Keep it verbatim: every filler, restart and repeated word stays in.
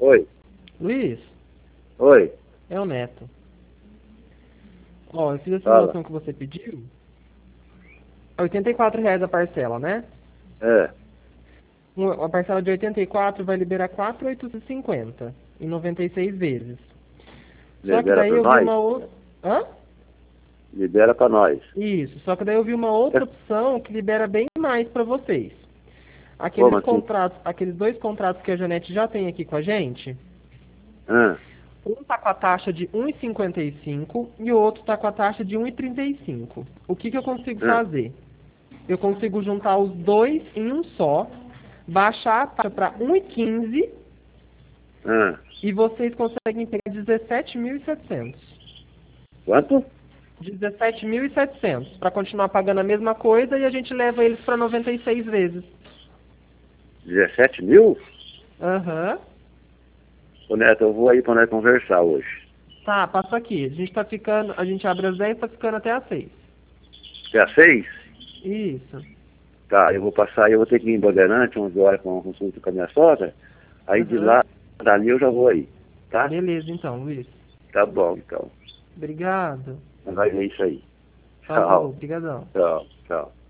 Oi. Luiz, Oi. é o Neto. Ó, eu fiz a Fala. simulação que você pediu. É oitenta e quatro reais a parcela, né? É. Uma- A parcela de oitenta e quatro vai liberar quatro mil oitocentos e cinquenta em noventa e seis vezes. Só que Libera daí pra eu vi nós? uma outra... Hã? Libera pra nós. Isso, só que daí eu vi uma outra opção que libera bem mais para vocês. Como Aqueles assim? contratos, aqueles dois contratos que a Janete já tem aqui com a gente, Ah, um tá com a taxa de um vírgula cinquenta e cinco e o outro tá com a taxa de um vírgula trinta e cinco. O que que eu consigo ah. fazer? Eu consigo juntar os dois em um só, baixar a taxa para um vírgula quinze Ah. e vocês conseguem pegar dezessete mil e setecentos. Quanto? dezessete mil e setecentos para continuar pagando a mesma coisa e a gente leva eles para noventa e seis vezes. dezessete mil? Aham. Ô Neto, eu vou aí pra nós conversar hoje. Tá, passa aqui. A gente tá ficando, a gente abre às dez e tá ficando até às seis. Até às seis? Isso. Tá, eu vou passar aí, eu vou ter que ir em Bandeirante, onze horas com uma consulta com a minha sogra. Aí de Aham. lá, dali eu já vou aí. Tá? Beleza, então, Luiz. Tá bom, então. Obrigado. Vai ver isso aí. Falou, Tchau. obrigadão. Tchau, tchau.